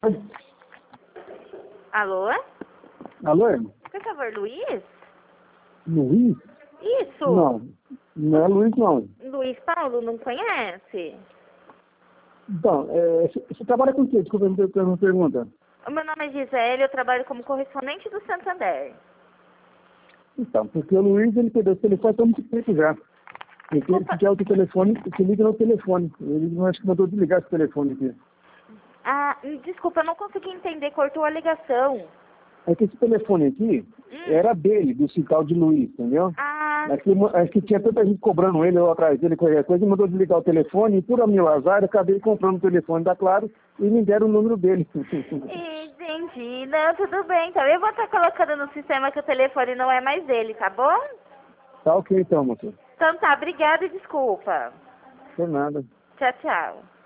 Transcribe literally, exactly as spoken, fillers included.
Alô? Alô? Por favor, Luiz? Luiz? Isso. Não, não é Luiz, não. Luiz Paulo, não conhece? Então, é, você você trabalha com o quê? Desculpa, eu não tenho uma pergunta. O meu nome é Gisele, eu trabalho como correspondente do Santander. Então, porque o Luiz, ele perdeu o telefone há muito tempo já. Porque ele quer outro telefone, que liga no telefone. Ele não acho que mandou desligar esse telefone aqui. Ah, desculpa, eu não consegui entender, cortou a ligação. É que esse telefone aqui Hum. era dele, do Cital de Luiz, entendeu? Ah, Acho que, acho que tinha tanta gente cobrando ele ou atrás dele, qualquer coisa, e mandou desligar o telefone, e por meu azar, eu acabei comprando o telefone da Claro e me deram o número dele. entendi. Não, tudo bem, então eu vou estar colocando no sistema que o telefone não é mais dele, tá bom? Tá ok então, moço. Então tá, obrigada e desculpa. Por nada. Tchau, tchau.